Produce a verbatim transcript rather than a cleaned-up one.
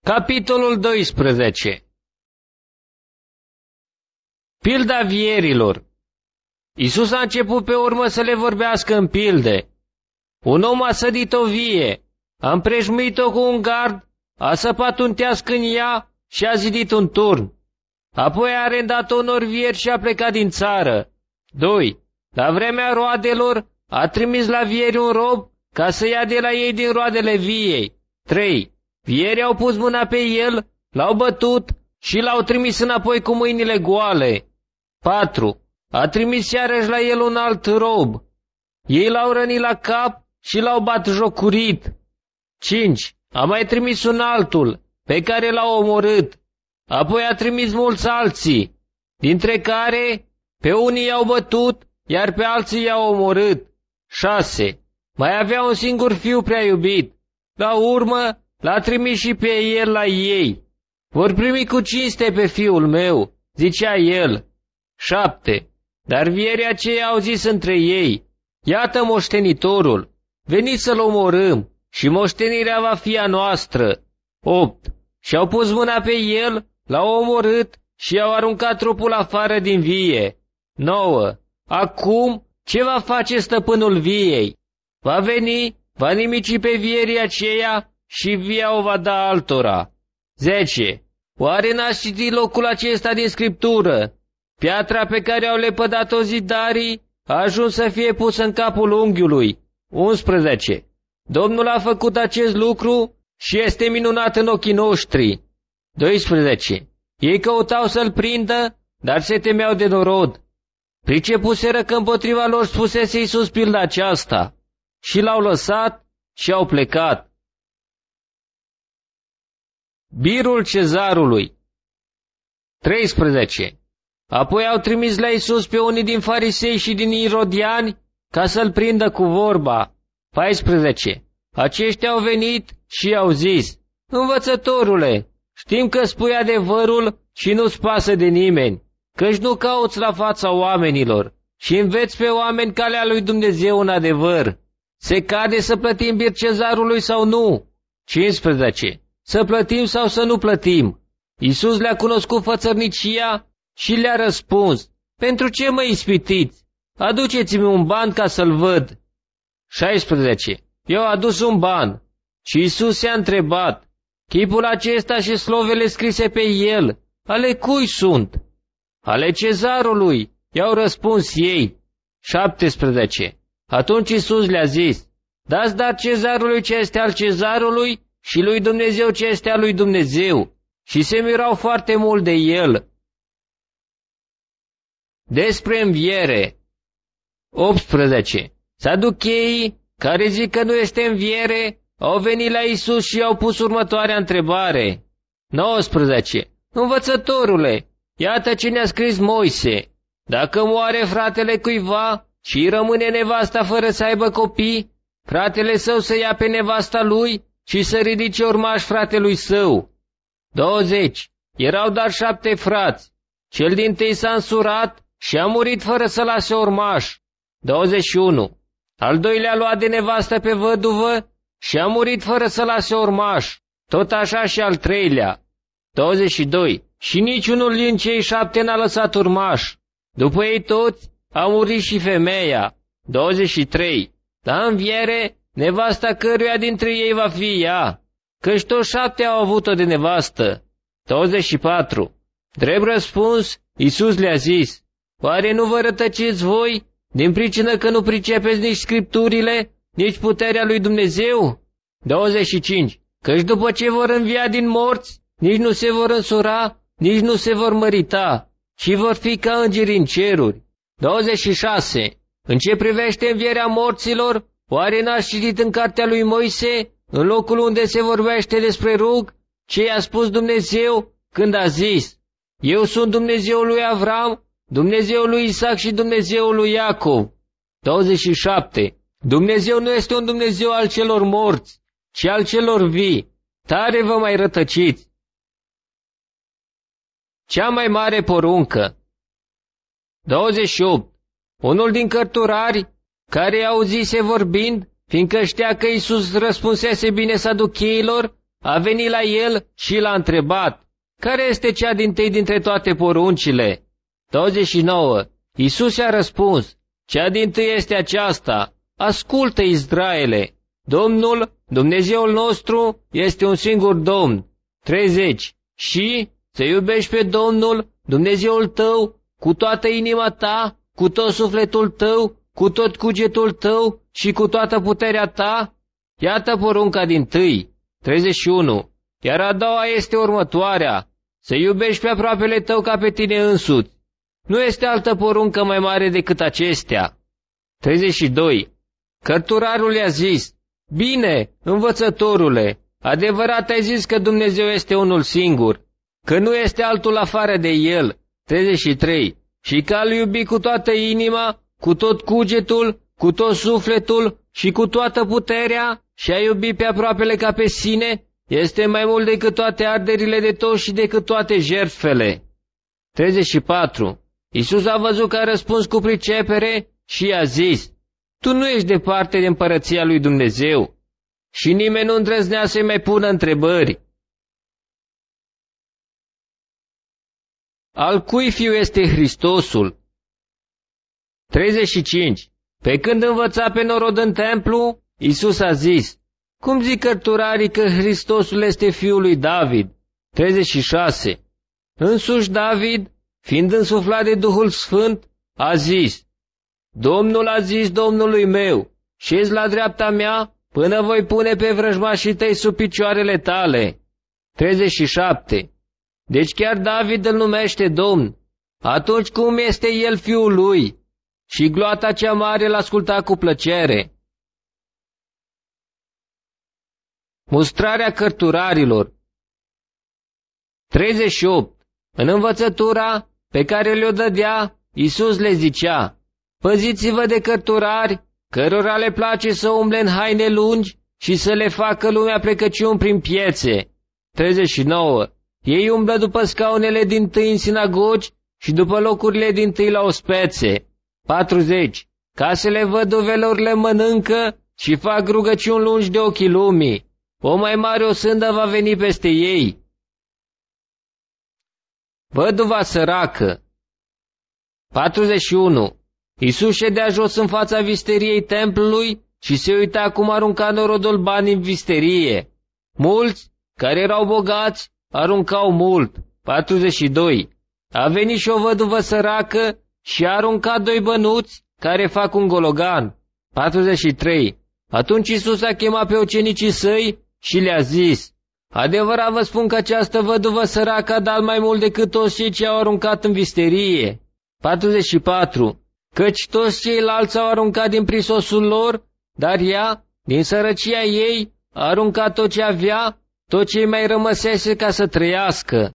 Capitolul doisprezece. Pilda vierilor. Iisus a început pe urmă să le vorbească în pilde. Un om a sădit o vie, a împrejmuit-o cu un gard, a săpat un teasc în ea și a zidit un turn. Apoi a arendat unor vieri și a plecat din țară. doi. La vremea roadelor a trimis la vieri un rob ca să ia de la ei din roadele viei. trei. Vierii au pus mâna pe el, l-au bătut și l-au trimis înapoi cu mâinile goale. patru. A trimis iarăși la el un alt rob. Ei l-au rănit la cap și l-au batjocorit. cinci. A mai trimis un altul, pe care l-au omorât. Apoi a trimis mulți alții, dintre care pe unii i-au bătut, iar pe alții i-au omorât. șase. Mai avea un singur fiu prea iubit. La urmă l-a trimis și pe el la ei. Vor primi cu cinste pe fiul meu, zicea el. șapte. Dar vierii aceia au zis între ei, iată moștenitorul, veniți să-l omorâm și moștenirea va fi a noastră. opt. Și-au pus mâna pe el, l-au omorât și i-au aruncat trupul afară din vie. nouă. Acum ce va face stăpânul viei? Va veni, va nimici pe vierii aceia și via o va da altora. zece. Oare n-ați citit locul acesta din Scriptură? Piatra pe care au lepădat-o zidarii a ajuns să fie pusă în capul unghiului. unsprezece. Domnul a făcut acest lucru și este minunat în ochii noștri. doisprezece. Ei căutau să-l prindă, dar se temeau de norod. Pricepuseră că împotriva lor spusese Iisus pilda aceasta și l-au lăsat și au plecat. Birul cezarului. treisprezece. Apoi au trimis la Iisus pe unii din farisei și din irodiani ca să-l prindă cu vorba. paisprezece. Aceștia au venit și i-au zis, învățătorule, știm că spui adevărul și nu-ți pasă de nimeni, căci nu cauți la fața oamenilor și înveți pe oameni calea lui Dumnezeu în adevăr. Se cade să plătim bir cezarului sau nu? cincisprezece. Să plătim sau să nu plătim? Iisus le-a cunoscut fățărnicia și le-a răspuns, pentru ce mă ispitiți? Aduceți-mi un ban ca să-l văd. șaisprezece. Eu adus un ban. Și Iisus i-a întrebat, chipul acesta și slovele scrise pe el, ale cui sunt? Ale cezarului, i-au răspuns ei. șaptesprezece. Atunci Iisus le-a zis, dați dar cezarului ce este al cezarului și lui Dumnezeu ce este al lui Dumnezeu. Și se mirau foarte mult de el. Despre înviere. optsprezece. Saducheii, care zic că nu este înviere, au venit la Iisus și i-au pus următoarea întrebare. nouăsprezece. Învățătorule, iată ce ne-a scris Moise. Dacă moare fratele cuiva și rămâne nevasta fără să aibă copii, fratele său să ia pe nevasta lui și să ridice urmaș fratelui său. douăzeci. Erau dar șapte frați. Cel dintâi s-a însurat și a murit fără să lase urmaș. douăzeci și unu. Al doilea a luat de nevastă pe văduvă și a murit fără să lase urmaș. Tot așa și al treilea. douăzeci și doi. Și niciunul din cei șapte n-a lăsat urmaș. După ei toți a murit și femeia. douăzeci și trei. Dar înviere, nevasta căruia dintre ei va fi ea, căci toți șapte au avut-o de nevastă. douăzeci și patru. Drept răspuns, Iisus le-a zis, oare nu vă rătăciți voi, din pricină că nu pricepeți nici Scripturile, nici puterea lui Dumnezeu? douăzeci și cinci. Căci după ce vor învia din morți, nici nu se vor însura, nici nu se vor mărita, ci vor fi ca îngeri în ceruri. douăzeci și șase. În ce privește învierea morților, oare n-ați citit în cartea lui Moise, în locul unde se vorbește despre rug, ce i-a spus Dumnezeu când a zis, eu sunt Dumnezeul lui Avram, Dumnezeul lui Isaac și Dumnezeul lui Iacov. douăzeci și șapte. Dumnezeu nu este un Dumnezeu al celor morți, ci al celor vii. Tare vă mai rătăciți. Cea mai mare poruncă. douăzeci și opt. Unul din cărturari, care i-auzise vorbind, fiindcă știa că Iisus răspunsese bine saducheilor, a venit la el și l-a întrebat: care este cea dintâi dintre toate poruncile? douăzeci și nouă. Iisus i-a răspuns: cea dintâi este aceasta: ascultă, Israele, Domnul, Dumnezeul nostru, este un singur Domn. treizeci. Și să iubești pe Domnul, Dumnezeul tău, cu toată inima ta, cu tot sufletul tău, cu tot cugetul tău și cu toată puterea ta? Iată porunca dintâi. treizeci și unu. Iar a doua este următoarea: să iubești pe aproapele tău ca pe tine însuți. Nu este altă poruncă mai mare decât acestea. treizeci și doi. Cărturarul i-a zis: bine, învățătorule, adevărat ai zis că Dumnezeu este unul singur, că nu este altul afară de El. treizeci și trei. Și că a-L iubi cu toată inima, cu tot cugetul, cu tot sufletul și cu toată puterea și a iubi pe aproapele ca pe sine, este mai mult decât toate arderile de tot și decât toate jertfele. treizeci și patru. Iisus a văzut că a răspuns cu pricepere și i-a zis: tu nu ești departe de împărăția lui Dumnezeu. Și nimeni nu îndrăznea să-i mai pună întrebări. Al cui fiu este Hristosul? treizeci și cinci. Pe când învăța pe norod în templu, Iisus a zis: cum zic cărturarii că Hristosul este fiul lui David? treizeci și șase. Însuși David, fiind însuflat de Duhul Sfânt, a zis: Domnul a zis Domnului meu: șezi la dreapta mea până voi pune pe vrăjmașii tăi sub picioarele tale. treizeci și șapte. Deci chiar David îl numește Domn. Atunci cum este el fiul lui? Și gloata cea mare l-asculta cu plăcere. Mustrarea cărturarilor. treizeci și opt. În învățătura pe care le-o dădea, Iisus le zicea: păziți-vă de cărturari, cărora le place să umble în haine lungi și să le facă lumea plecăciuni prin piețe. treizeci și nouă. Ei umblă după scaunele dintâi în sinagogi și după locurile dintâi la ospețe. patruzeci. Casele văduvelor le mănâncă și fac rugăciuni lungi de ochii lumii. O mai mare osândă va veni peste ei. Văduva săracă. patruzeci și unu. Iisus ședea jos în fața visteriei templului și se uita cum arunca norodul bani în visterie. Mulți, care erau bogați, aruncau mult. patruzeci și doi. A venit și o văduvă săracă și a aruncat doi bănuți care fac un gologan. patruzeci și trei. Atunci Iisus a chemat pe ucenicii săi și le-a zis: adevărat vă spun că această văduvă săracă a dat mai mult decât toți cei ce au aruncat în visterie. patruzeci și patru. Căci toți ceilalți au aruncat din prisosul lor, dar ea, din sărăcia ei, a aruncat tot ce avea, tot ce îi mai rămăsese ca să trăiască.